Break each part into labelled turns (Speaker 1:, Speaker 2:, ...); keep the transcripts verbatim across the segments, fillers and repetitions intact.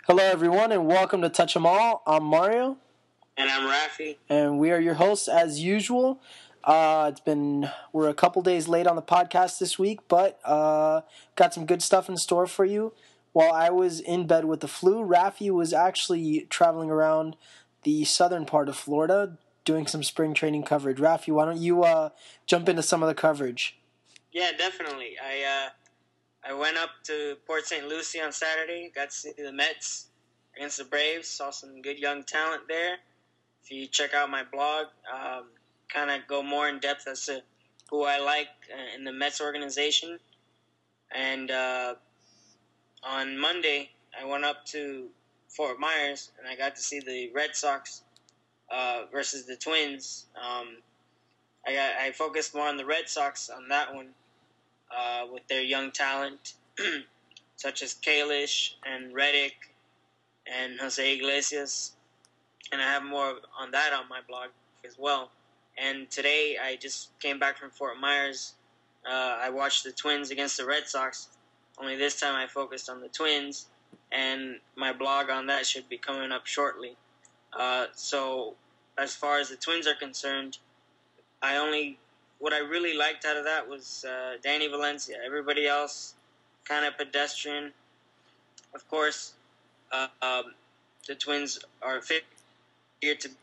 Speaker 1: Hello, everyone, and welcome to Touch 'em All. I'm Mario,
Speaker 2: And I'm Rafi.
Speaker 1: and we are your hosts as usual. Uh, it's been we're a couple days late on the podcast this week, but uh, got some good stuff in store for you. While I was in bed with the flu, Rafi was actually traveling around the southern part of Florida doing some spring training coverage. Rafi, why don't you uh, jump into some of the coverage?
Speaker 2: Yeah, definitely. I uh, I went up to Port Saint Lucie on Saturday. Got to see the Mets against the Braves. Saw some good young talent there. If you check out my blog, um, kind of go more in depth as to who I like in the Mets organization. And uh, on Monday, I went up to Fort Myers and I got to see the Red Sox uh, versus the Twins. Um, I got I focused more on the Red Sox on that one. Uh, with their young talent, such as Kalish and Reddick and Jose Iglesias. And I have more on that on my blog as well. And today I just came back from Fort Myers. Uh, I watched the Twins against the Red Sox. Only this time I focused on the Twins. And my blog on that should be coming up shortly. Uh, so as far as the Twins are concerned, I only... What I really liked out of that was uh, Danny Valencia. Everybody else, kind of pedestrian. Of course, uh, um, the Twins are figured to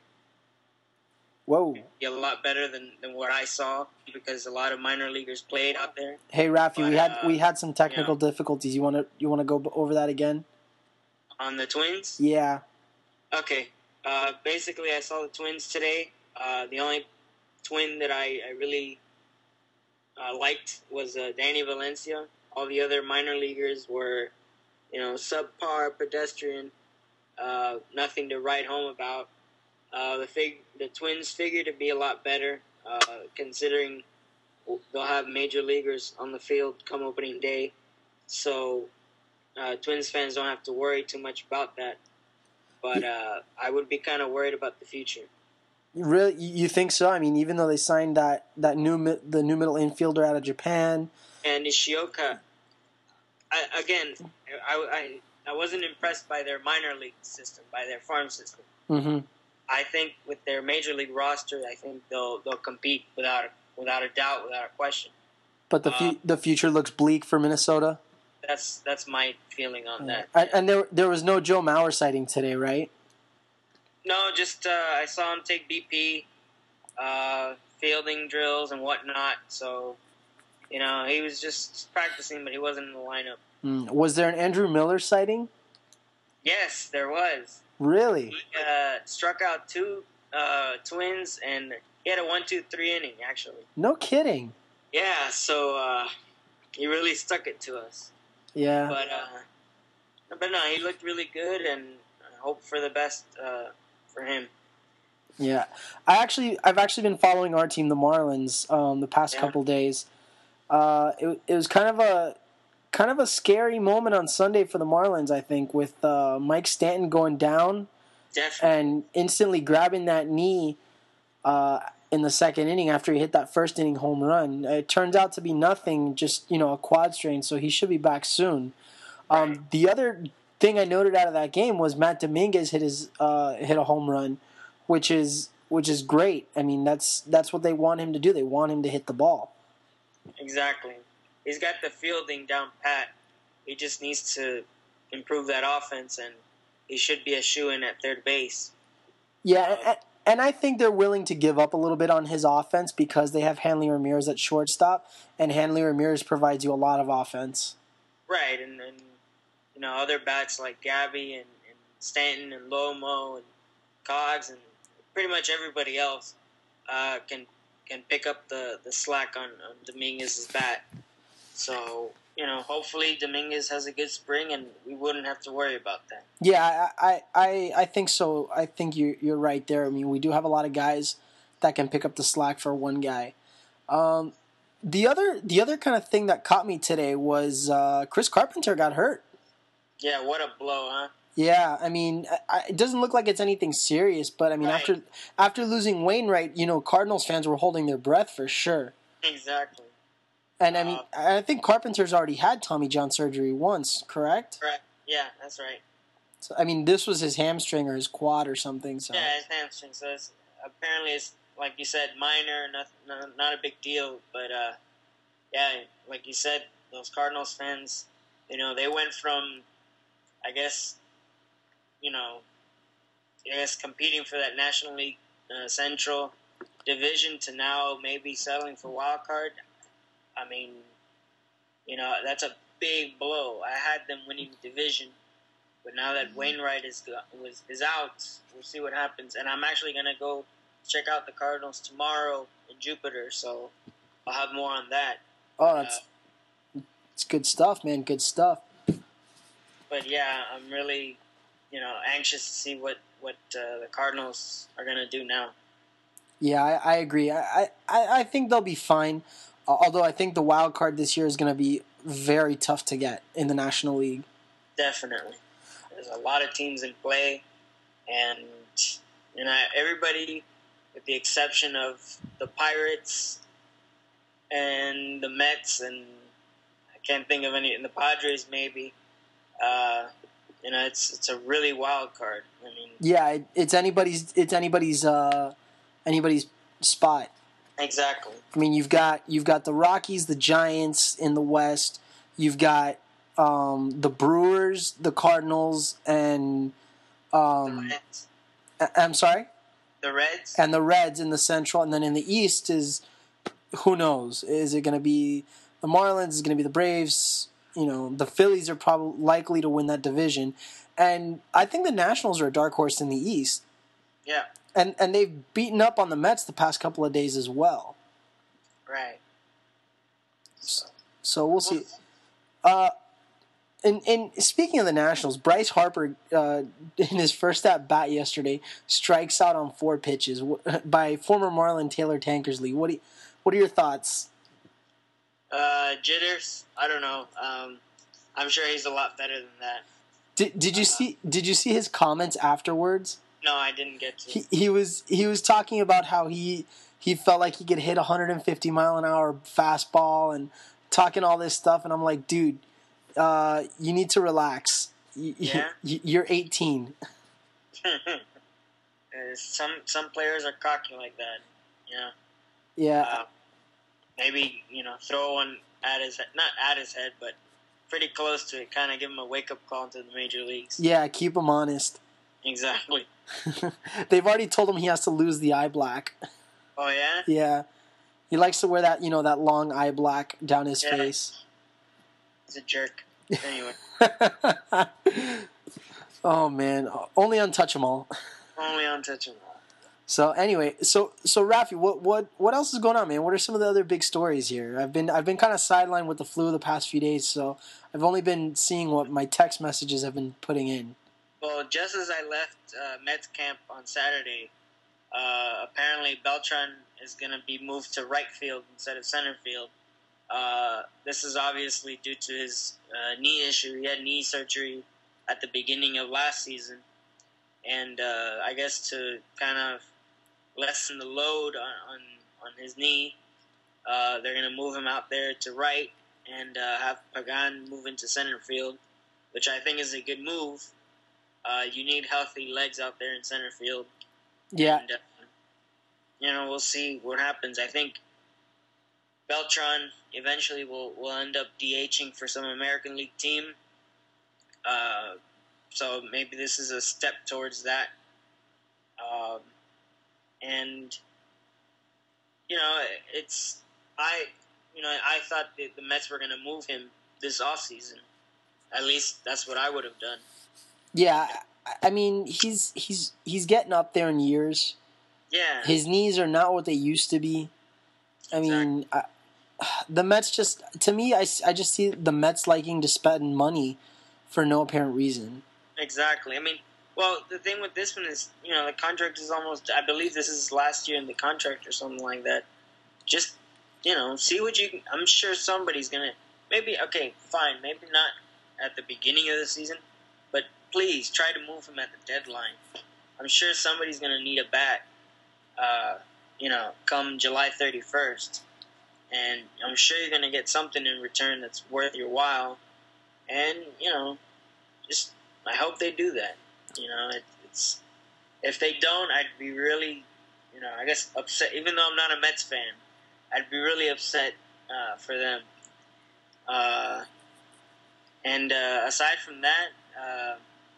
Speaker 1: Whoa.
Speaker 2: be a lot better than, than what I saw because a lot of minor leaguers played out there.
Speaker 1: Hey, Rafi,
Speaker 2: But,
Speaker 1: we had
Speaker 2: uh,
Speaker 1: we had some technical
Speaker 2: you know,
Speaker 1: difficulties. You want to you want to go over that again?
Speaker 2: On the Twins?
Speaker 1: Yeah.
Speaker 2: Okay. Uh, basically, I saw the Twins today. Uh, the only twin that I, I really uh, liked was uh, Danny Valencia. All the other minor leaguers were, you know, subpar, pedestrian, uh, nothing to write home about. Uh, the fig- the Twins figure to be a lot better, uh, considering they'll have major leaguers on the field come opening day. So uh, Twins fans don't have to worry too much about that. But uh, I would be kind of worried about the future.
Speaker 1: Really, you think so? I mean, even though they signed that, that new the new middle infielder out of Japan,
Speaker 2: and Nishioka, I, again, I, I I wasn't impressed by their minor league system, by their farm system.
Speaker 1: Mm-hmm.
Speaker 2: I think with their major league roster, I think they'll they'll compete without without a doubt, without a question.
Speaker 1: But the fu- uh, the future looks bleak for Minnesota.
Speaker 2: That's that's my feeling on that.
Speaker 1: And, and there there was no Joe Mauer sighting today, right?
Speaker 2: No, just uh, I saw him take B P, uh, fielding drills and whatnot. So, you know, he was just practicing, but he wasn't in the lineup.
Speaker 1: Mm. Was there an Andrew Miller sighting?
Speaker 2: Yes, there was.
Speaker 1: Really?
Speaker 2: He uh, struck out two uh, Twins, and he had a one, two, three inning, actually.
Speaker 1: No kidding.
Speaker 2: Yeah, so uh, he really stuck it to us.
Speaker 1: Yeah.
Speaker 2: But, uh, but no, he looked really good, and I hope for the best uh, for him.
Speaker 1: Yeah, I actually, I've actually been following our team, the Marlins, um, the past
Speaker 2: yeah.
Speaker 1: couple days. Uh, it, it was kind of a, kind of a scary moment on Sunday for the Marlins, I think, with uh, Mike Stanton going down,
Speaker 2: Definitely.
Speaker 1: and instantly grabbing that knee uh, in the second inning after he hit that first inning home run. It turns out to be nothing, just you know a quad strain, so he should be back soon. Um,
Speaker 2: right.
Speaker 1: The other thing I noted out of that game was Matt Dominguez hit his uh, hit a home run. Which is which is great. I mean, that's that's what they want him to do. They want him to hit the ball.
Speaker 2: Exactly. He's got the fielding down pat. He just needs to improve that offense, and he should be a shoo-in at third base.
Speaker 1: Yeah, and, and I think they're willing to give up a little bit on his offense because they have Hanley Ramirez at shortstop, and Hanley Ramirez provides you a lot of offense.
Speaker 2: Right, and, and you know, other bats like Gabby and, and Stanton and Lomo and Cogs and pretty much everybody else uh, can can pick up the, the slack on, on Dominguez's bat. So, you know, hopefully Dominguez has a good spring and we wouldn't have to worry about that.
Speaker 1: Yeah, I I, I think so. I think you, you're right there. I mean, we do have a lot of guys that can pick up the slack for one guy. Um, the other the other kind of thing that caught me today was uh, Chris Carpenter got hurt.
Speaker 2: Yeah, what a blow, huh?
Speaker 1: Yeah, I mean, I, it doesn't look like it's anything serious, but I mean,
Speaker 2: right.
Speaker 1: after after losing Wainwright, you know, Cardinals fans were holding their breath for sure.
Speaker 2: Exactly.
Speaker 1: And I mean, uh, I think Carpenter's already had Tommy John surgery once, correct?
Speaker 2: Correct. Yeah, that's right.
Speaker 1: So, I mean, this was his hamstring or his quad or something. So
Speaker 2: yeah, his hamstring. So it's, apparently, it's like you said, minor, not not, not a big deal. But uh, yeah, like you said, those Cardinals fans, you know, they went from, I guess, you know, I guess competing for that National League uh, Central division to now maybe settling for wild card. I mean, you know, that's a big blow. I had them winning the division, but now that Wainwright is was is out, we'll see what happens. And I'm actually gonna go check out the Cardinals tomorrow in Jupiter, so I'll have more on that.
Speaker 1: Oh, that's uh, it's good stuff, man. Good stuff.
Speaker 2: But yeah, I'm really, you know, anxious to see what what uh, the Cardinals are gonna do now.
Speaker 1: Yeah, I, I agree. I, I, I think they'll be fine. Although I think the wild card this year is going to be very tough to get in the National League.
Speaker 2: Definitely. There's a lot of teams in play, and you know, everybody, with the exception of the Pirates and the Mets, and I can't think of any, and the Padres maybe, uh, you know, it's it's a really wild card. I mean,
Speaker 1: yeah, it's anybody's it's anybody's uh, anybody's spot.
Speaker 2: Exactly.
Speaker 1: I mean, you've got you've got the Rockies, the Giants in the West. You've got um, the Brewers, the Cardinals, and um,
Speaker 2: the Reds.
Speaker 1: I- I'm sorry,
Speaker 2: the Reds,
Speaker 1: and the Reds in the Central. And then in the East is who knows? Is it going to be the Marlins? Is it going to be the Braves? You know, the Phillies are probably likely to win that division, and I think the Nationals are a dark horse in the East.
Speaker 2: Yeah.
Speaker 1: And and they've beaten up on the Mets the past couple of days as well.
Speaker 2: Right.
Speaker 1: So, so we'll see. Uh, and, and speaking of the Nationals, Bryce Harper, uh, in his first at bat yesterday, strikes out on four pitches by former Marlin Taylor Tankersley. What do you, what are your thoughts?
Speaker 2: Uh, jitters. I don't know. Um, I'm sure he's a lot better than that.
Speaker 1: Did Did you uh, see Did you see his comments afterwards?
Speaker 2: No, I didn't get to.
Speaker 1: He, he was he was talking about how he he felt like he could hit a one hundred fifty mile an hour fastball and talking all this stuff, and I'm like, dude, uh, you need to relax. You,
Speaker 2: yeah?
Speaker 1: You're eighteen.
Speaker 2: some some players are cocky like that. You know?
Speaker 1: Yeah.
Speaker 2: Uh, maybe you know throw one at his head, not at his head, but pretty close to it. Kind of give him a wake up call to the major leagues.
Speaker 1: Yeah, keep him honest.
Speaker 2: Exactly.
Speaker 1: They've already told him he has to lose the eye black.
Speaker 2: Oh yeah.
Speaker 1: Yeah, he likes to wear that, you know, that long eye black down his
Speaker 2: yeah.
Speaker 1: face.
Speaker 2: He's a jerk. Anyway.
Speaker 1: Oh man, only Untouchable.
Speaker 2: Only Untouchable.
Speaker 1: So anyway, so so Rafi, what what what else is going on, man? What are some of the other big stories here? I've been I've been kind of sidelined with the flu the past few days, so I've only been seeing what my text messages have been putting in.
Speaker 2: Well, just as I left uh, Mets camp on Saturday, uh, apparently Beltran is going to be moved to right field instead of center field. Uh, this is obviously due to his uh, knee issue. He had knee surgery at the beginning of last season. And uh, I guess to kind of lessen the load on, on, on his knee, uh, they're going to move him out there to right and uh, have Pagan move into center field, which I think is a good move. Uh, you need healthy legs out there in center field.
Speaker 1: Yeah.
Speaker 2: And, uh, you know, we'll see what happens. I think Beltran eventually will, will end up DHing for some American League team. Uh, so maybe this is a step towards that. Um, and, you know, it's, I, you know, I thought that the Mets were going to move him this offseason. At least that's what I would have done.
Speaker 1: Yeah, I mean, he's he's he's getting up there in years.
Speaker 2: Yeah.
Speaker 1: His knees are not what they used to be. I exactly. mean, I, the Mets just, to me, I, I just see the Mets liking to spend money for no apparent reason.
Speaker 2: Exactly. I mean, well, the thing with this one is, you know, the contract is almost, I believe this is last year in the contract or something like that. Just, you know, see what you can, I'm sure somebody's going to, maybe, okay, fine, maybe not at the beginning of the season, but please try to move him at the deadline. I'm sure somebody's going to need a bat, uh, you know, come July thirty-first. And I'm sure you're going to get something in return that's worth your while. And, you know, just I hope they do that. You know, it, it's if they don't, I'd be really, you know, I guess upset. Even though I'm not a Mets fan, I'd be really upset uh, for them. Uh, and uh, aside from that, uh,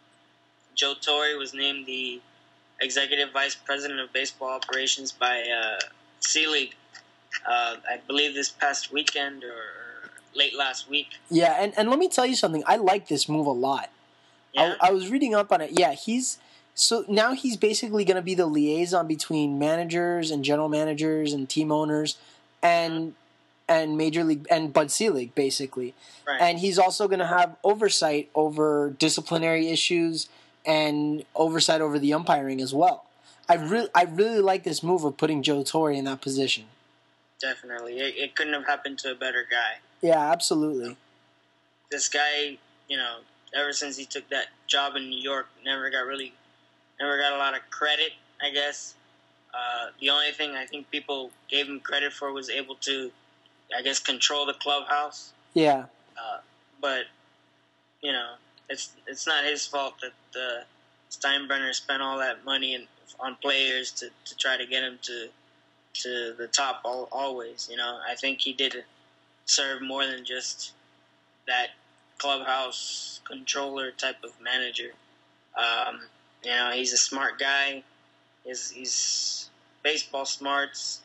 Speaker 2: Joe Torre was named the Executive Vice President of Baseball Operations by uh, C-League, uh, I believe this past weekend or, or late last week.
Speaker 1: Yeah, and, and let me tell you something. I like this move a lot.
Speaker 2: Yeah?
Speaker 1: I, I was reading up on it. Yeah, he's so now he's basically going to be the liaison between managers and general managers and team owners and and major league and Bud Selig basically.
Speaker 2: Right.
Speaker 1: And he's also going to have oversight over disciplinary issues and oversight over the umpiring as well. I really I really like this move of putting Joe Torre in that position.
Speaker 2: Definitely. It, it couldn't have happened to a better guy.
Speaker 1: Yeah, absolutely.
Speaker 2: This guy, you know, ever since he took that job in New York, never got really, never got a lot of credit, I guess. Uh, the only thing I think people gave him credit for was able to, I guess, control the clubhouse.
Speaker 1: Yeah.
Speaker 2: Uh, but, you know, it's it's not his fault that uh, Steinbrenner spent all that money in, on players to, to try to get him to to the top all, always. You know, I think he did serve more than just that clubhouse controller type of manager. Um, you know, he's a smart guy. He's, he's baseball smarts,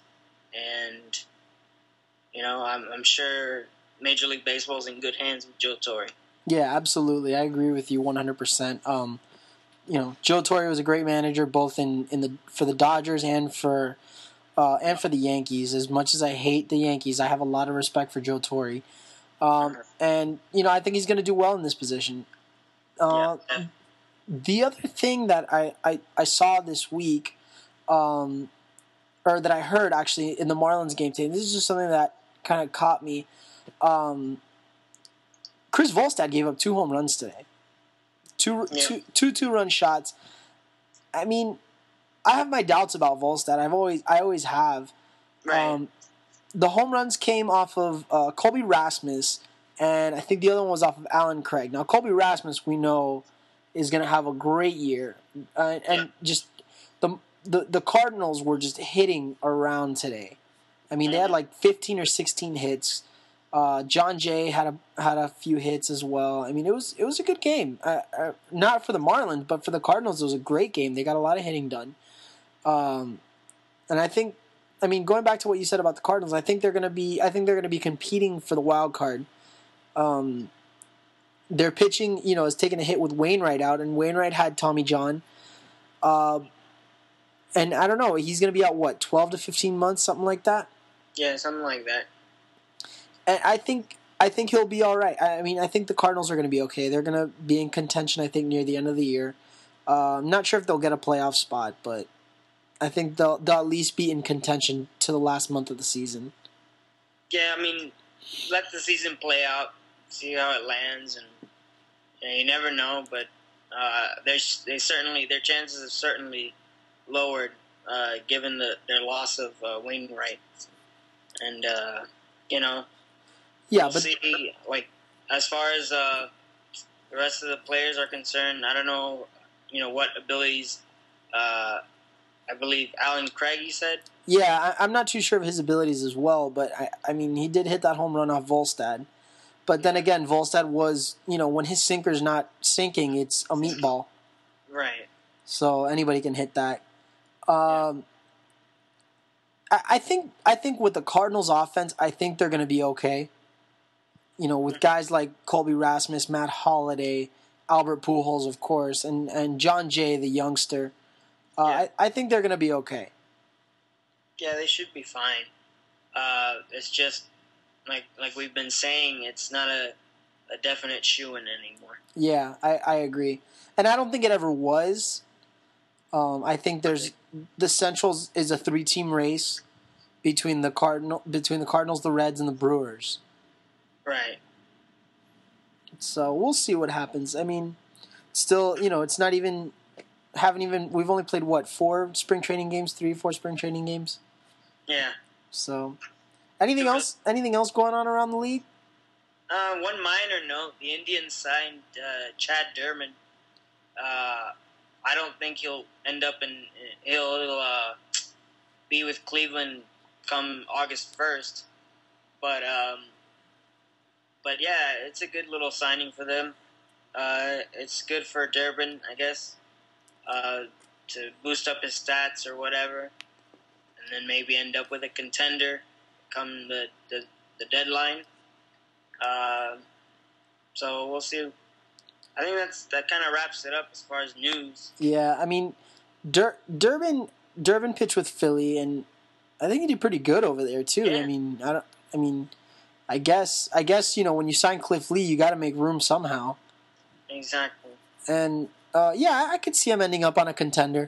Speaker 2: and you know, I'm, I'm sure Major League Baseball's in good hands with Joe Torre.
Speaker 1: Yeah, absolutely. I agree with you one hundred percent. Um, you know, Joe Torre was a great manager both in, in the for the Dodgers and for uh, and for the Yankees. As much as I hate the Yankees, I have a lot of respect for Joe Torre. Um, and, you know, I think he's going to do well in this position. Uh,
Speaker 2: yeah.
Speaker 1: The other thing that I, I, I saw this week, um, or that I heard actually in the Marlins game today, this is just something that kind of caught me. Um, Chris Volstad gave up two home runs today. Two,
Speaker 2: yeah.
Speaker 1: two, two two-run shots. I mean, I have my doubts about Volstad. I've always, I always have.
Speaker 2: Right.
Speaker 1: Um, the home runs came off of uh, Colby Rasmus, and I think the other one was off of Alan Craig. Now, Colby Rasmus, we know, is going to have a great year. Uh, and
Speaker 2: yeah.
Speaker 1: just the, the the Cardinals were just hitting around today. I mean, they had like fifteen or sixteen hits. Uh, John Jay had a had a few hits as well. I mean, it was it was a good game. Uh, uh, not for the Marlins, but for the Cardinals, it was a great game. They got a lot of hitting done. Um, and I think, I mean, going back to what you said about the Cardinals, I think they're going to be I think they're going to be competing for the wild card. Um, their pitching, you know, is taking a hit with Wainwright out, and Wainwright had Tommy John. Uh, and I don't know, he's going to be out, what, twelve to fifteen months, something like that?
Speaker 2: Yeah, something like that.
Speaker 1: And I think I think he'll be all right. I mean, I think the Cardinals are going to be okay. They're going to be in contention, I think, near the end of the year. Uh, I'm not sure if they'll get a playoff spot, but I think they'll, they'll at least be in contention to the last month of the season.
Speaker 2: Yeah, I mean, let the season play out, see how it lands, and you, know, you never know. But uh, there's they certainly their chances have certainly lowered uh, given the their loss of uh, Wainwright, and uh, you know,
Speaker 1: yeah,
Speaker 2: we'll
Speaker 1: but
Speaker 2: see. Like as far as uh, the rest of the players are concerned, I don't know, you know, what abilities. Uh, I believe Alan Craig, you said.
Speaker 1: Yeah, I, I'm not too sure of his abilities as well, but I, I mean, he did hit that home run off Volstad. But then again, Volstad was, you know, when his sinker's not sinking, it's a meatball.
Speaker 2: Right.
Speaker 1: So anybody can hit that. Um, I, I think I think with the Cardinals' offense, I think they're going to be okay. You know, with guys like Colby Rasmus, Matt Holliday, Albert Pujols, of course, and, and John Jay, the youngster. Uh,
Speaker 2: yeah.
Speaker 1: I, I think they're going to be okay.
Speaker 2: Yeah, they should be fine. Uh, it's just like like we've been saying, it's not a, a definite shoo-in anymore.
Speaker 1: Yeah, I, I agree, and I don't think it ever was. Um, I think there's the Centrals is a three-team race between the Cardinal between the Cardinals, the Reds, and the Brewers.
Speaker 2: Right.
Speaker 1: So we'll see what happens. I mean, still, you know, it's not even. Haven't even we've only played what four spring training games, three, four spring training games.
Speaker 2: Yeah.
Speaker 1: So, anything else? Anything else going on around the league?
Speaker 2: Uh, one minor note: the Indians signed uh, Chad Durman think he'll end up in he'll, he'll uh, be with Cleveland come August first. But um, but yeah, it's a good little signing for them. Uh, it's good for Durbin, I guess, uh, to boost up his stats or whatever, and then maybe end up with a contender come the the, the deadline. Uh, so we'll see. I think that's that kind of wraps it up as far as news.
Speaker 1: Yeah, I mean, Dur- Durbin Durbin pitched with Philly, and I think he did pretty good over there too.
Speaker 2: Yeah.
Speaker 1: I mean, I don't. I mean, I guess I guess you know when you sign Cliff Lee, you got to make room somehow.
Speaker 2: Exactly.
Speaker 1: And uh, yeah, I could see him ending up on a contender.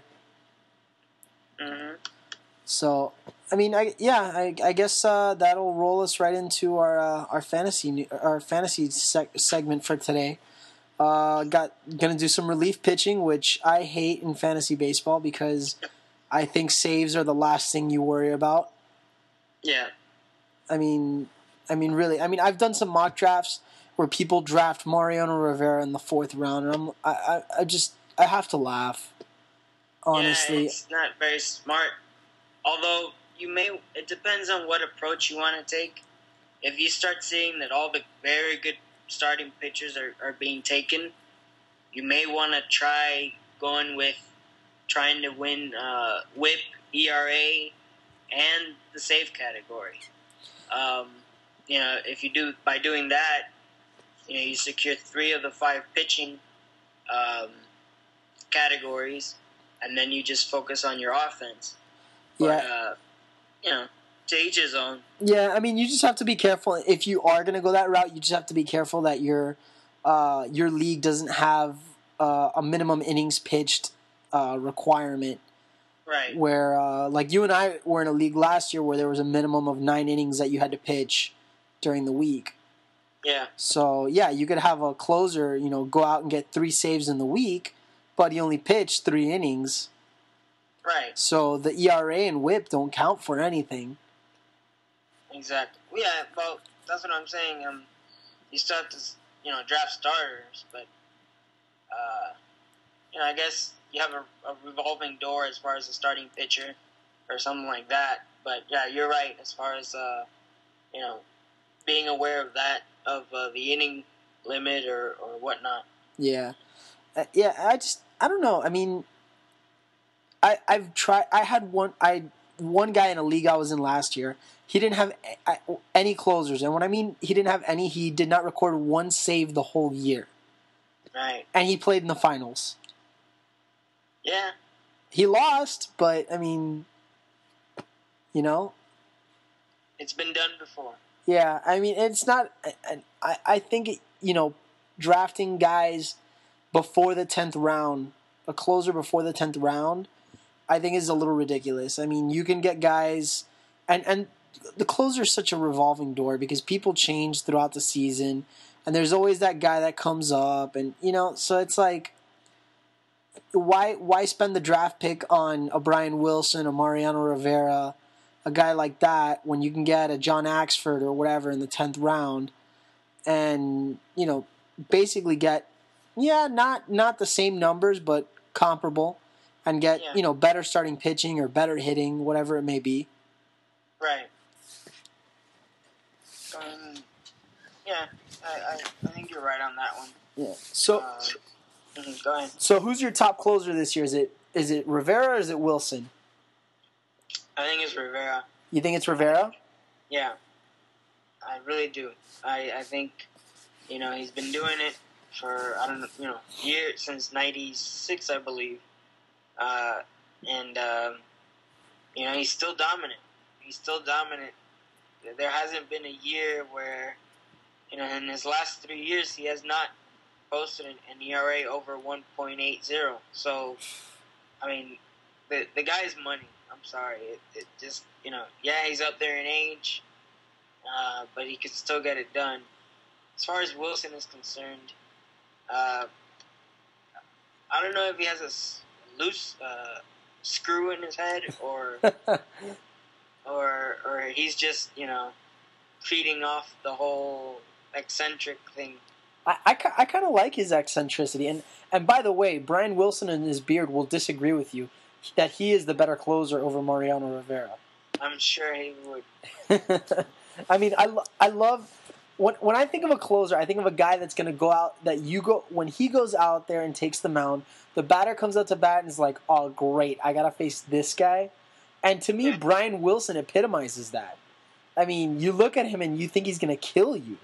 Speaker 2: Mm-hmm.
Speaker 1: So, I mean, I yeah, I, I guess uh, that'll roll us right into our uh, our fantasy our fantasy seg- segment for today. Uh, got gonna do some relief pitching, which I hate in fantasy baseball because I think saves are the last thing you worry about.
Speaker 2: Yeah.
Speaker 1: I mean, I mean, really, I mean, I've done some mock drafts where people draft Mariano Rivera in the fourth round, and I'm I I, I just I have to laugh. Honestly,
Speaker 2: Yeah, it's not very smart. Although you may, it depends on what approach you want to take. If you start seeing that all the very good starting pitchers are, are being taken, you may want to try going with trying to win uh, whip, E R A, and the save category. Um, you know, if you do by doing that, you know you secure three of the five pitching um, categories, and then you just focus on your offense. But,
Speaker 1: yeah.
Speaker 2: uh, you know, to each his own.
Speaker 1: Yeah, I mean, you just have to be careful. If you are going to go that route, you just have to be careful that your uh, your league doesn't have uh, a minimum innings pitched uh, requirement.
Speaker 2: Right.
Speaker 1: Where, uh, like, you and I were in a league last year where there was a minimum of nine innings that you had to pitch during the week.
Speaker 2: Yeah.
Speaker 1: So, yeah, you could have a closer, you know, go out and get three saves in the week, but he only pitched three innings.
Speaker 2: Right.
Speaker 1: So the E R A and whip don't count for anything.
Speaker 2: Exactly. Yeah, well, that's what I'm saying. Um, you start to, you know, draft starters, but, uh, you know, I guess you have a, a revolving door as far as a starting pitcher or something like that. But, yeah, you're right as far as, uh, you know, being aware of that, of uh, the inning limit or, or whatnot.
Speaker 1: Yeah. Uh, yeah, I just, I don't know. I mean, I, I've tried, I had one, I, one guy in a league I was in last year. He didn't have any closers. And when I mean he didn't have any, he did not record one save the whole year.
Speaker 2: Right.
Speaker 1: And he played in the finals.
Speaker 2: Yeah.
Speaker 1: He lost, but, I mean, you know.
Speaker 2: It's been done before.
Speaker 1: Yeah, I mean, it's not, I, I think, you know, drafting guys before the tenth round, a closer before the tenth round, I think is a little ridiculous. I mean, you can get guys, and, and the closer is such a revolving door because people change throughout the season, and there's always that guy that comes up, and, you know, so it's like, why why spend the draft pick on a Brian Wilson, a Mariano Rivera, a guy like that, when you can get a John Axford or whatever in the tenth round, and, you know, basically get, yeah, not not the same numbers, but comparable, and get,
Speaker 2: Yeah.
Speaker 1: you know, better starting pitching or better hitting, whatever it may be.
Speaker 2: Right. Um, yeah, I, I, I think you're right on that one.
Speaker 1: Yeah. So,
Speaker 2: Uh, mhm, go ahead.
Speaker 1: so who's your top closer this year? Is it is it Rivera or is it Wilson?
Speaker 2: I think it's Rivera.
Speaker 1: You think it's Rivera?
Speaker 2: Yeah, I really do. I, I think, you know, he's been doing it for, I don't know, you know, years, since ninety-six, I believe. Uh, and, um, you know, he's still dominant. He's still dominant. There hasn't been a year where, you know, in his last three years, he has not posted an, an E R A over one point eight zero. So, I mean, the the guy's money. I'm sorry. It, it just, you know, yeah, he's up there in age, uh, but he can still get it done. As far as Wilson is concerned, uh, I don't know if he has a s- loose uh, screw in his head or or or he's just, you know, feeding off the whole eccentric thing.
Speaker 1: I, I, I kind of like his eccentricity. And, and by the way, Brian Wilson and his beard will disagree with you that he is the better closer over Mariano Rivera.
Speaker 2: I'm sure he would.
Speaker 1: I mean, I, I love... When, when I think of a closer, I think of a guy that's going to go out, that you go... When he goes out there and takes the mound, the batter comes out to bat and is like, oh, great, I got to face this guy. And to me, Brian Wilson epitomizes that. I mean, you look at him and you think he's going to kill you.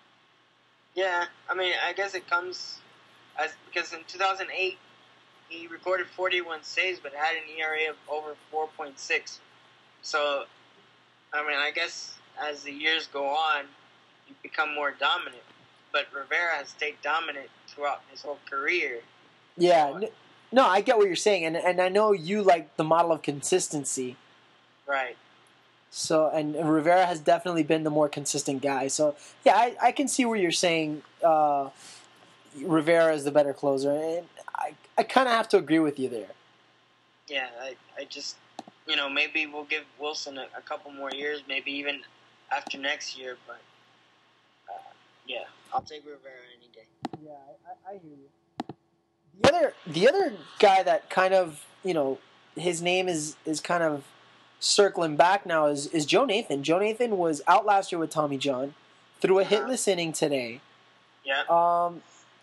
Speaker 2: Yeah, I mean, I guess it comes as because in two thousand eight he recorded forty-one saves, but had an E R A of over four point six. So, I mean, I guess as the years go on, you become more dominant. But Rivera has stayed dominant throughout his whole career.
Speaker 1: Yeah, so, no, I get what you're saying, and and I know you like the model of consistency.
Speaker 2: Right.
Speaker 1: So, and Rivera has definitely been the more consistent guy. So, yeah, I, I can see where you're saying uh, Rivera is the better closer. And I, I kind of have to agree with you there.
Speaker 2: Yeah, I, I just, you know, maybe we'll give Wilson a, a couple more years, maybe even after next year. But, uh, yeah, I'll take Rivera any day.
Speaker 1: Yeah, I, I hear you. The other, the other guy that kind of, you know, his name is, is kind of circling back now is, is Joe Nathan. Joe Nathan was out last year with Tommy John, threw a
Speaker 2: Uh-huh.
Speaker 1: hitless inning today.
Speaker 2: Yeah.
Speaker 1: Um,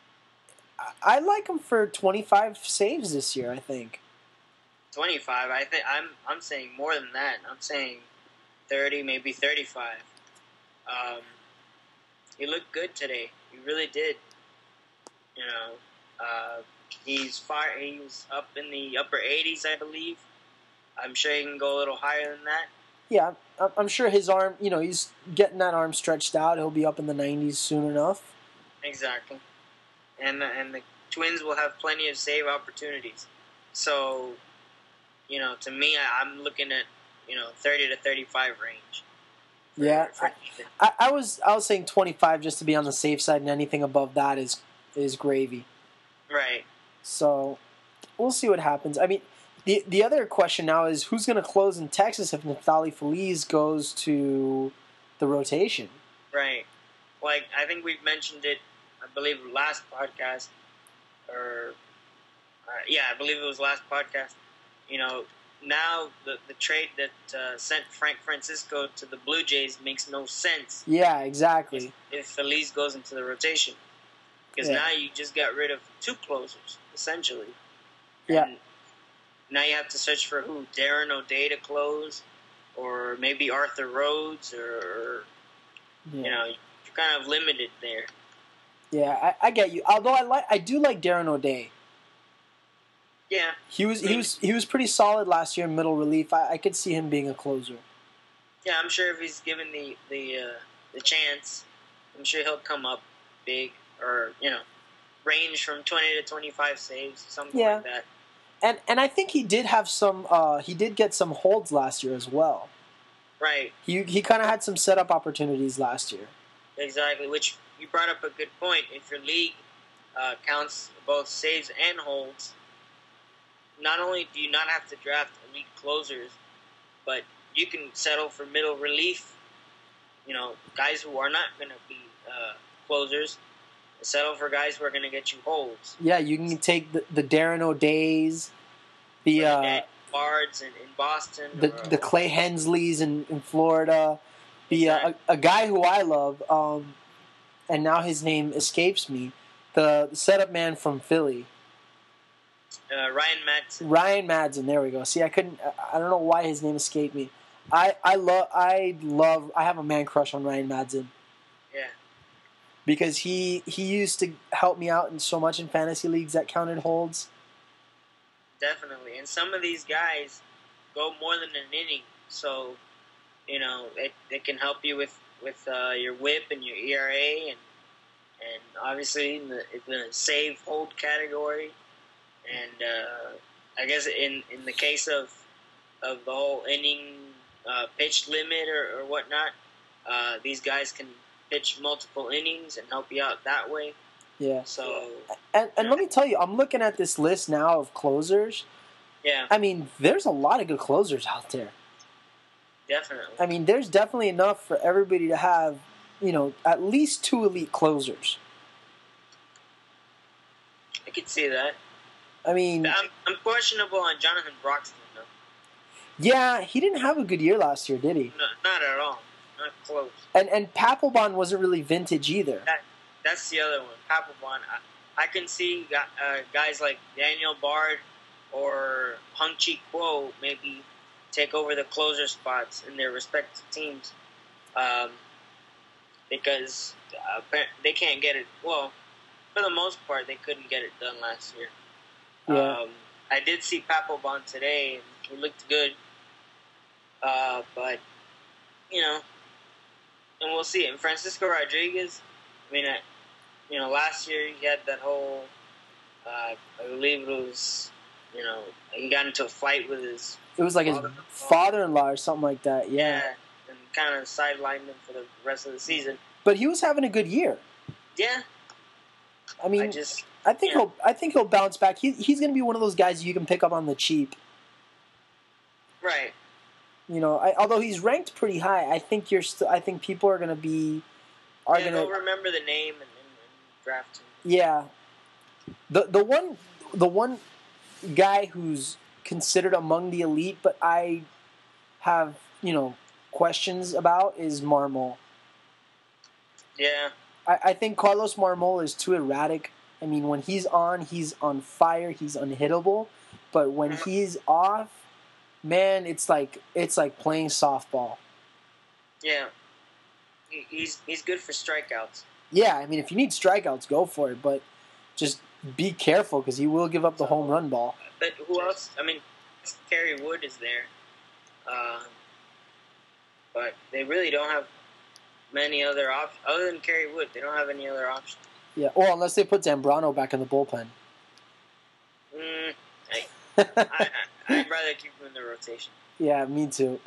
Speaker 1: I, I like him for twenty-five saves this year, I think.
Speaker 2: twenty-five. I think I'm I'm saying more than that. I'm saying thirty, maybe thirty-five. Um, he looked good today. He really did. You know, uh, he's far. He was up in the upper eighties, I believe. I'm sure he can go a little higher than that.
Speaker 1: Yeah, I'm I'm sure his arm, you know, he's getting that arm stretched out. He'll be up in the nineties soon enough.
Speaker 2: Exactly. And the, and the Twins will have plenty of save opportunities. So, you know, to me, I, I'm looking at, you know, thirty to thirty-five range. For,
Speaker 1: Yeah,
Speaker 2: for
Speaker 1: I, I was I was saying twenty-five just to be on the safe side, and anything above that is is gravy.
Speaker 2: Right.
Speaker 1: So we'll see what happens. I mean, the the other question now is who's going to close in Texas if Neftali Feliz goes to the rotation?
Speaker 2: Right. Like, I think we've mentioned it, I believe, last podcast, or, uh, yeah, I believe it was last podcast. You know, now the, the trade that uh, sent Frank Francisco to the Blue Jays makes no sense.
Speaker 1: Yeah, exactly.
Speaker 2: If, if Feliz goes into the rotation. Because
Speaker 1: Yeah.
Speaker 2: now you just got rid of two closers, essentially.
Speaker 1: Yeah.
Speaker 2: And now you have to search for who? Darren O'Day to close? Or maybe Arthur Rhodes? Or,
Speaker 1: Yeah.
Speaker 2: you know, you're kind of limited there.
Speaker 1: Yeah, I, I get you. Although I like, I do like Darren O'Day.
Speaker 2: Yeah.
Speaker 1: He was he was he was pretty solid last year in middle relief. I, I could see him being a closer.
Speaker 2: Yeah, I'm sure if he's given the the uh, the chance, I'm sure he'll come up big, or you know, range from twenty to twenty-five saves, something
Speaker 1: Yeah.
Speaker 2: like that.
Speaker 1: And and I think he did have some. Uh, he did get some holds last year as well.
Speaker 2: Right.
Speaker 1: He he kind of had some setup opportunities last year.
Speaker 2: Exactly. Which you brought up a good point. If your league uh, counts both saves and holds, not only do you not have to draft elite closers, but you can settle for middle relief. You know, guys who are not going to be uh, closers. Settle for guys who are going to get you holds.
Speaker 1: Yeah, you can take the, the Darren O'Days, the uh,
Speaker 2: Bards in, in Boston,
Speaker 1: the
Speaker 2: or,
Speaker 1: the Clay Hensleys in, in Florida, the uh, a, a guy who I love, um, and now his name escapes me, the, the setup man from Philly,
Speaker 2: uh, Ryan Madsen.
Speaker 1: Ryan Madsen. There we go. See, I couldn't. I don't know why his name escaped me. I I love I love I have a man crush on Ryan Madsen.
Speaker 2: Yeah.
Speaker 1: Because he he used to help me out in so much in fantasy leagues that counted holds.
Speaker 2: Definitely. And some of these guys go more than an inning. So, you know, it, it can help you with, with uh, your whip and your E R A and and obviously in the, in the save hold category. And uh, I guess in, in the case of of the whole inning uh, pitch limit or, or whatnot, uh, these guys can pitch multiple innings and help you out that way.
Speaker 1: Yeah.
Speaker 2: So,
Speaker 1: and, and let me tell you, I'm looking at this list now of closers.
Speaker 2: yeah,
Speaker 1: I mean, there's a lot of good closers out there.
Speaker 2: definitely.
Speaker 1: I mean, there's definitely enough for everybody to have, you know, at least two elite closers.
Speaker 2: I could see that.
Speaker 1: I mean,
Speaker 2: I'm, I'm questionable on Jonathan Broxton, though.
Speaker 1: Yeah, he didn't have a good year last year, did he?
Speaker 2: No, not at all. Not close.
Speaker 1: And and Papelbon wasn't really vintage either.
Speaker 2: That That's the other one. Papelbon. I, I can see uh, guys like Daniel Bard or Hung Chi Kuo maybe take over the closer spots in their respective teams. Um, because uh, they can't get it. Well, for the most part, they couldn't get it done last year.
Speaker 1: Yeah.
Speaker 2: Um, I did see Papelbon today, and he looked good. Uh, but, you know, and we'll see. And Francisco Rodriguez, I mean, I, you know, last year he had that whole, uh, I believe it was, you know, he got into a fight with his...
Speaker 1: It was like his father-in-law or something like that, yeah.
Speaker 2: Yeah, and kind of sidelined him for the rest of the season.
Speaker 1: But he was having a good year.
Speaker 2: Yeah.
Speaker 1: I mean,
Speaker 2: I, just,
Speaker 1: I think
Speaker 2: yeah.
Speaker 1: he'll I think he'll bounce back. He, he's going to be one of those guys you can pick up on the cheap.
Speaker 2: Right.
Speaker 1: You know, I, although he's ranked pretty high, I think you're st- I think people are going to be are
Speaker 2: yeah,
Speaker 1: going to
Speaker 2: they'll remember the name and, and, and draft him.
Speaker 1: Yeah. The the one the one guy who's considered among the elite, but I have, you know, questions about is Marmol.
Speaker 2: Yeah.
Speaker 1: I, I think Carlos Marmol is too erratic. I mean, when he's on, he's on fire, he's unhittable. But when
Speaker 2: Mm-hmm.
Speaker 1: he's off, man, it's like it's like playing softball.
Speaker 2: Yeah. He, he's he's good for strikeouts.
Speaker 1: Yeah, I mean, if you need strikeouts, go for it. But just be careful because he will give up the home run ball.
Speaker 2: But who else? I mean, Kerry Wood is there. Uh, but they really don't have many other options. Other than Kerry Wood, they don't have any other options.
Speaker 1: Yeah, well, unless they put Zambrano back in the bullpen.
Speaker 2: Mm, I, I, I'd rather keep him in the rotation.
Speaker 1: Yeah, me too.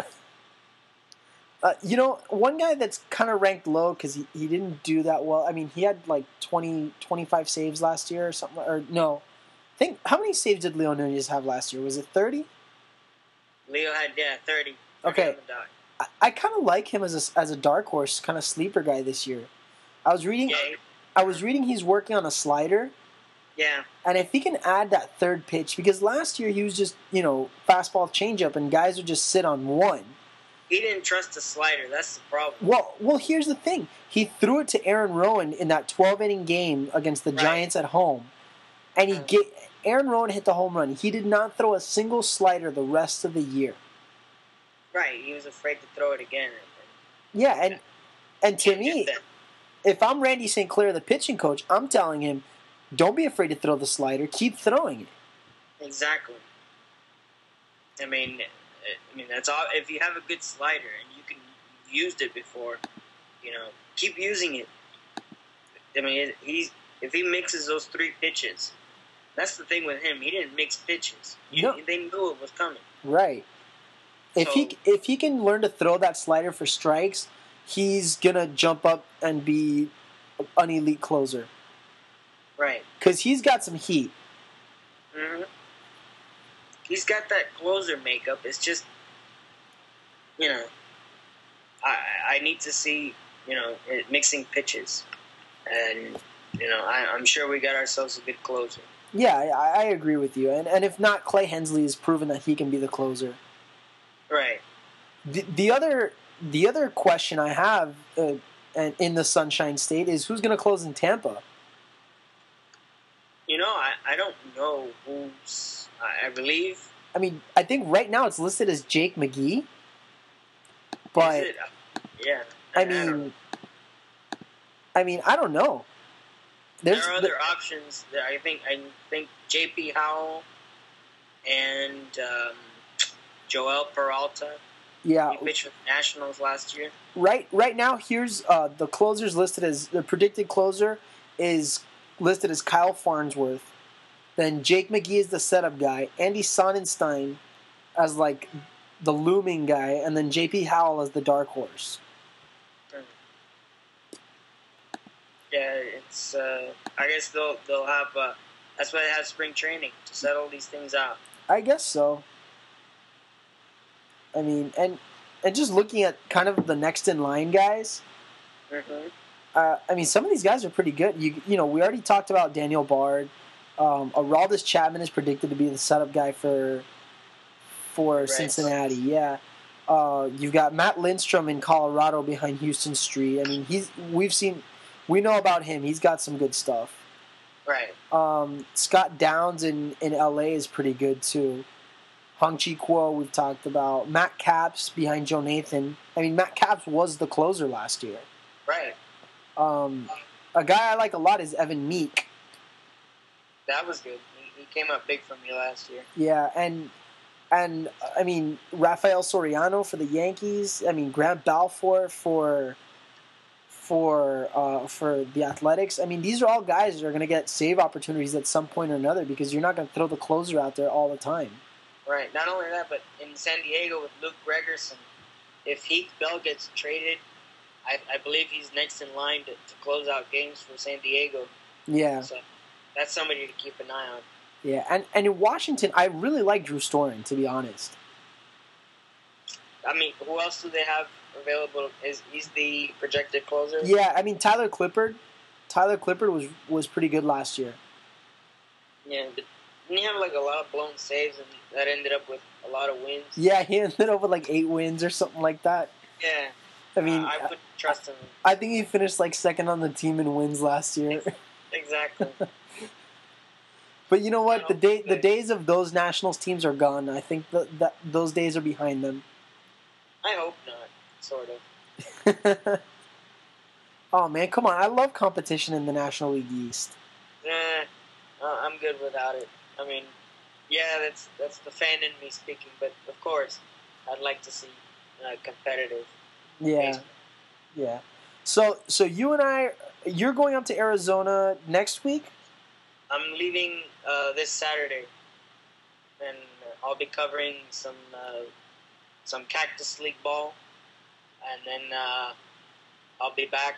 Speaker 1: Uh, you know, one guy that's kind of ranked low because he, he didn't do that well. I mean, he had like twenty, twenty-five saves last year or something. Or no. I think, how many saves did Leo Nunez have last year? Was it thirty?
Speaker 2: Leo had, yeah, thirty.
Speaker 1: Okay. I, I kind of like him as a, as a dark horse, kind of sleeper guy this year. I was reading...
Speaker 2: Yeah.
Speaker 1: I was reading he's working on a slider.
Speaker 2: Yeah.
Speaker 1: And if he can add that third pitch, because last year he was just, you know, fastball changeup and guys would just sit on one.
Speaker 2: He didn't trust the slider. That's the problem.
Speaker 1: Well, well, here's the thing. He threw it to Aaron Rowan in that twelve-inning game against the
Speaker 2: Right.
Speaker 1: Giants at home. And he
Speaker 2: Mm.
Speaker 1: get Aaron Rowan hit the home run. He did not throw a single slider the rest of the year.
Speaker 2: Right. He was afraid to throw it again.
Speaker 1: Yeah, and and to
Speaker 2: Can't
Speaker 1: me,
Speaker 2: get that.
Speaker 1: if I'm Randy Saint Clair, the pitching coach, I'm telling him, don't be afraid to throw the slider. Keep throwing it.
Speaker 2: Exactly. I mean, I mean that's all. If you have a good slider and you can you've used it before, you know, keep using it. I mean, he's if he mixes those three pitches, that's the thing with him. He didn't mix pitches. You,
Speaker 1: No.
Speaker 2: They knew it was coming.
Speaker 1: Right. If
Speaker 2: So-
Speaker 1: he if he can learn to throw that slider for strikes, he's gonna jump up and be an elite closer
Speaker 2: Right.
Speaker 1: because he's got some heat.
Speaker 2: hmm He's got that closer makeup. It's just, you know, I I need to see, you know, it, mixing pitches, and you know, I, I'm sure we got ourselves a good closer.
Speaker 1: Yeah, I, I agree with you. And and if not, Clay Hensley has proven that he can be the closer.
Speaker 2: Right.
Speaker 1: The, the other the other question I have uh, and in the Sunshine State is who's going to close in Tampa?
Speaker 2: You know, I, I don't know who's. I, I believe.
Speaker 1: I mean, I think right now it's listed as Jake McGee, but
Speaker 2: Is it? Yeah.
Speaker 1: I
Speaker 2: don't know.
Speaker 1: mean, I mean, I don't know. There's
Speaker 2: there are other options. That I think I think J P Howell and um, Joel Peralta.
Speaker 1: yeah.
Speaker 2: He pitched with the Nationals last year.
Speaker 1: Right, right now, here's uh, the closers listed as the predicted closer is listed as Kyle Farnsworth. Then Jake McGee is the setup guy. Andy Sonnenstein as like the looming guy, and then J P Howell as the dark horse.
Speaker 2: Yeah, it's. Uh, I guess they'll they'll have. Uh, that's why they have spring training to settle these things out.
Speaker 1: I guess so. I mean, and and just looking at kind of the next in line guys.
Speaker 2: Mm-hmm.
Speaker 1: Uh, I mean, some of these guys are pretty good. You you know, we already talked about Daniel Bard. Um, Aroldis Chapman is predicted to be the setup guy for for
Speaker 2: Right.
Speaker 1: Cincinnati. Yeah. Uh, you've got Matt Lindstrom in Colorado behind Houston Street. I mean, he's we've seen, we know about him. He's got some good stuff.
Speaker 2: Right.
Speaker 1: Um, Scott Downs in, in L A is pretty good too. Hong Chi Kuo we've talked about. Matt Capps behind Joe Nathan. I mean, Matt Capps was the closer last year.
Speaker 2: Right.
Speaker 1: Um, a guy I like a lot is Evan Meek.
Speaker 2: That was good. He, he came up big for me last year.
Speaker 1: Yeah, and and I mean Rafael Soriano for the Yankees. I mean Grant Balfour for for uh, for the Athletics. I mean these are all guys that are going to get save opportunities at some point or another because you're not going to throw the closer out there all the time.
Speaker 2: Right. Not only that, but in San Diego with Luke Gregerson, if Heath Bell gets traded, I, I believe he's next in line to, to close out games for San Diego.
Speaker 1: Yeah.
Speaker 2: So that's somebody to keep an eye on.
Speaker 1: Yeah, and, and in Washington, I really like Drew Storen, to be honest.
Speaker 2: I mean, who else do they have available? Is he's the projected closer?
Speaker 1: Yeah, I mean Tyler Clippard. Tyler Clippard was was pretty good last year.
Speaker 2: Yeah, but didn't he have like a lot of blown saves, and that ended up with a lot of wins?
Speaker 1: Yeah, he ended up with like eight wins or something like that.
Speaker 2: Yeah.
Speaker 1: I mean,
Speaker 2: uh, I wouldn't trust him.
Speaker 1: I think he finished like second on the team in wins last year.
Speaker 2: Exactly.
Speaker 1: But you know what? The day, the days of those Nationals teams are gone. I think that that those days are behind them.
Speaker 2: I hope not. Sort of.
Speaker 1: Oh man, come on! I love competition in the National League East.
Speaker 2: Nah, uh, I'm good without it. I mean, yeah, that's that's the fan in me speaking, but of course, I'd like to see uh, competitive.
Speaker 1: Yeah,
Speaker 2: baseball.
Speaker 1: yeah. So, so you and I, you're going up to Arizona next week.
Speaker 2: I'm leaving uh, this Saturday, and I'll be covering some uh, some Cactus League ball, and then uh, I'll be back.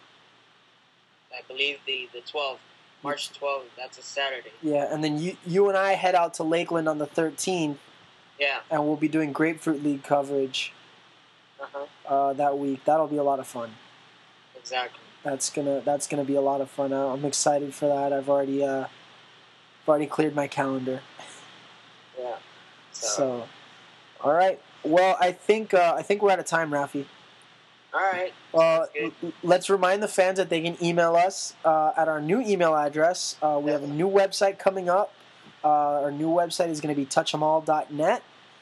Speaker 2: I believe the the twelfth, March twelfth. That's a Saturday.
Speaker 1: Yeah, and then you you and I head out to Lakeland on the thirteenth.
Speaker 2: Yeah.
Speaker 1: And we'll be doing Grapefruit League coverage
Speaker 2: Uh-huh.
Speaker 1: uh, that week. That'll be a lot of fun.
Speaker 2: Exactly.
Speaker 1: That's gonna that's gonna be a lot of fun. Uh, I'm excited for that. I've already uh, I've already cleared my calendar.
Speaker 2: Yeah. So,
Speaker 1: So, all right. Well, I think uh, I think we're out of time, Rafi.
Speaker 2: all right.
Speaker 1: Uh,
Speaker 2: Sounds good.
Speaker 1: l- let's remind the fans that they can email us uh, at our new email address. Uh, we have a new website coming up. Uh, our new website is going to be touch em all dot net.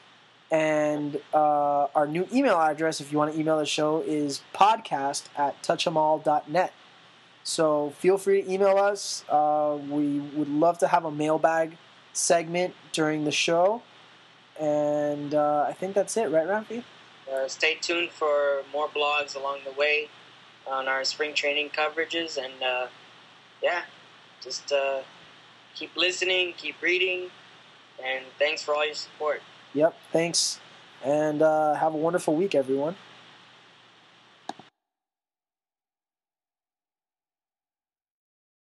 Speaker 1: And uh, our new email address, if you want to email the show, is podcast at touch em all dot net. So feel free to email us. Uh, we would love to have a mailbag segment during the show. And uh, I think that's it, right, Rafi?
Speaker 2: Uh, stay tuned for more blogs along the way on our spring training coverages, and uh, yeah, just uh, keep listening, keep reading, and thanks for all your support.
Speaker 1: Yep, thanks. And uh, have a wonderful week, everyone.